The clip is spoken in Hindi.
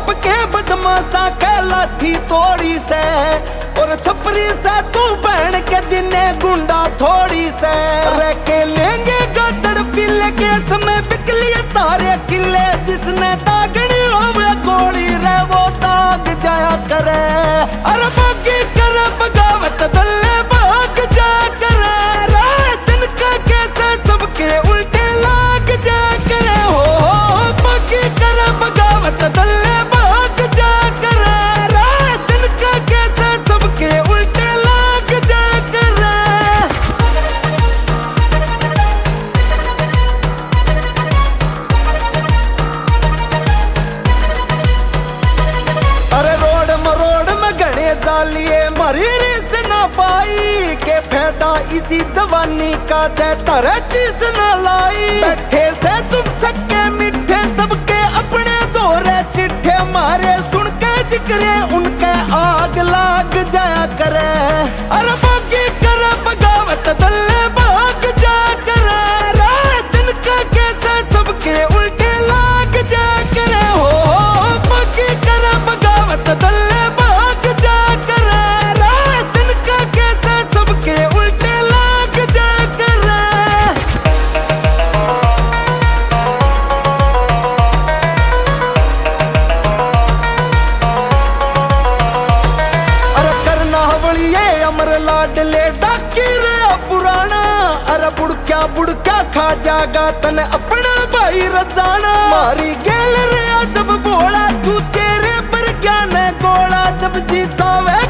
टोप के बदमाशा के लाठी तोड़ी से, और छपरी से तू बहन के दिने गुंडा थोड़ी से। रह के लेंगे गदड़ पीले के समय बिकली तारे किले, जिसने दागनी होवे गोली रे वो दाग जाया करे। अरे बाकी करे बगावत दल्ले भाग जा करे रे, दिन का कैसे सबके उल्टे लाग जा करे। हो बाकी करे बगावत दल्ले भाग जा करे रे, दिन का कैसे सबके उल्टे लाग जा करे। अरे रोड मरोड़ में घड़े जालिए मरी रिस ना पाई, के फायदा इसी जवानी का जय तरह चीज न लाई। बैठे से तुम छक्के मिठे सबके अपने दोरे चिट्ठे, मारे सुन के जिक्रे उनके आग लाग जाया करे। अरे बाकी करे बगावत दल्ले भाग जा करे रे, दिन का कैसे सबके उल्टे लाग जा करे। हो बाकी करे बगावत दल्ले भाग जा करे रे, दिन का कैसे सबके उल्टे लाग जा करे। अरे करना हवलिए अमर लाडले डाकी रे पुराना, अरे बुड़क्या बुड़क्या खा जागा तने अपना भाई रजाना। मारी गेल रे जब बोला तू तेरे पर क्या न गोला, जब जी जावे